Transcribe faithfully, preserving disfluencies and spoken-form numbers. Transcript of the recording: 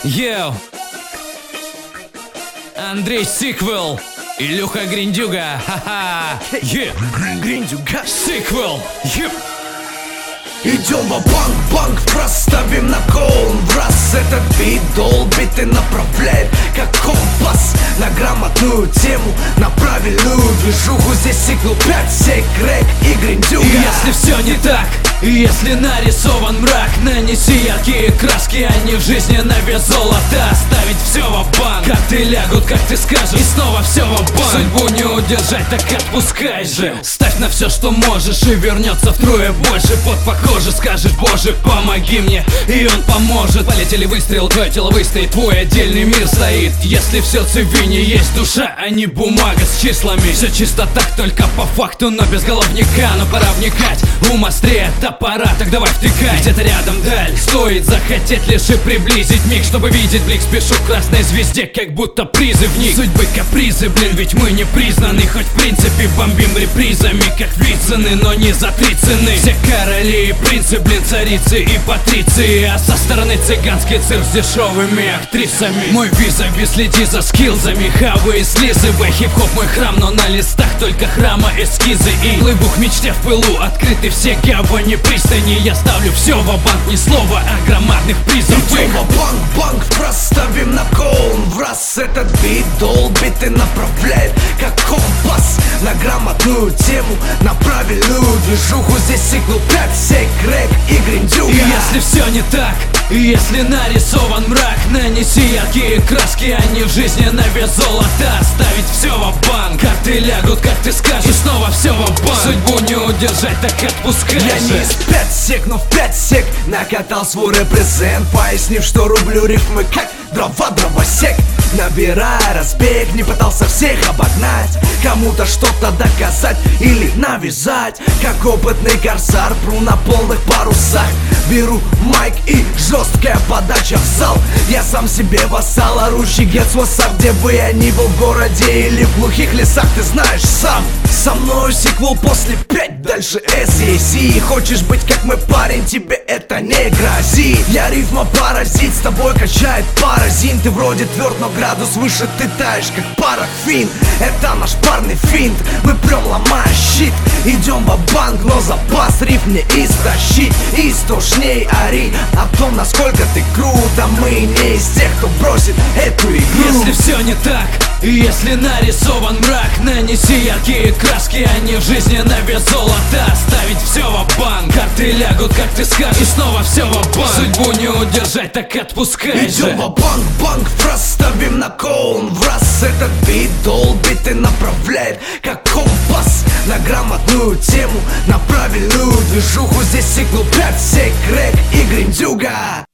Йоу! Андрей Сиквел, Илюха Гриндюга, ха-ха! Е! Гриндюга, Сиквел! Е! идем во банк, банк, проставим на кол. В раз этот бит долбит и направляет, как компас, на грамотную тему, на правильную движуху. Здесь сиквел пять, сек, рэк и Гриндюга. И если все не так, и если нарисован мрак, нанеси яркие краски, они в жизни на вес золота. Оставить все ва-банк, карты лягут, как ты скажешь, и снова все ва-банк. Судьбу не удержать, так отпускай же. Ставь на все, что можешь, и вернется втрое больше. Под похоже, скажешь: Боже, помоги мне, и он поможет. Полетели выстрел, твое тело выстоит, твой отдельный мир стоит. Если в сердце вине есть душа, а не бумага с числами. Все чисто так, только по факту, но без головника. Но пора вникать, ум острее топора, так давай втыкай. Где-то рядом даль, стоит захотеть лишь и приблизить миг, чтобы видеть блик. Спешу к красной звезде, как будто призы в них. Судьбы капризы, блин, ведь мы не признаны. Хоть в принципе бомбим репризами, как Вицины, но не за три цены. Все короли и принцы, блин, царицы и патриции, а со стороны цыганский цирк с дешевыми актрисами. Мой визави, следи за скилзами, хавы и слизывай. Хип-хоп мой храм, но на листах только храма эскизы. И плыву к мечте в пылу, открыты все гавани, пристани. Я ставлю все ва-банк, ни слова о громадных призовых. Идем ва-банк, банк, проставим на кол. В раз этот бит долбит и направляет, как компас, на грамотную тему, на правильную движуху. Здесь сиквел пять, сек, рэк и Гриндюга. И если все не так, и если нарисован мрак, нанеси яркие краски, они в жизни на вес золота. Оставить все ва-банк, карты лягут, как ты скажешь, и снова все ва-банк. Судьбу не удержать, так отпускай Я же. не из пять сек, но в пять сек накатал свой репрезент, пояснив, что рублю рифмы как дрова, дровосек. Набирая разбег, не пытался всех обогнать, кому-то что-то доказать или навязать. Как опытный корсар, пру на полных парусах. Беру майк и жесткая подача в зал. Я сам себе вассал, орущий гетс вассап. Где бы я ни был, в городе или в глухих лесах, ты знаешь сам. Со мной сиквел после пять, дальше эс и си. Хочешь быть как мой парень, тебе это не грозит. Я рифма паразит, с тобой качает паразин. Ты вроде тверд, но градус выше, ты таешь как парафин. Это наш парный финт, мы прям ломая щит. Идем ва-банк, но запас риф не истощить. Истошней ори о том, насколько ты круто. Мы не из тех, кто бросит эту игру. Если все не так, и если нарисован мрак, нанеси яркие краски, они в жизни на вес золота. Оставить все ва-банк, карты лягут, как ты скажешь, и снова все ва-банк. Судьбу не удержать, так отпускай же. Идем ва-банк, банк, проставим на кол. В раз этот бит долбит и направляет, как компас, на грамотную тему, на правильную движуху. Здесь сиквел пять, сек, рэк и Гриндюга.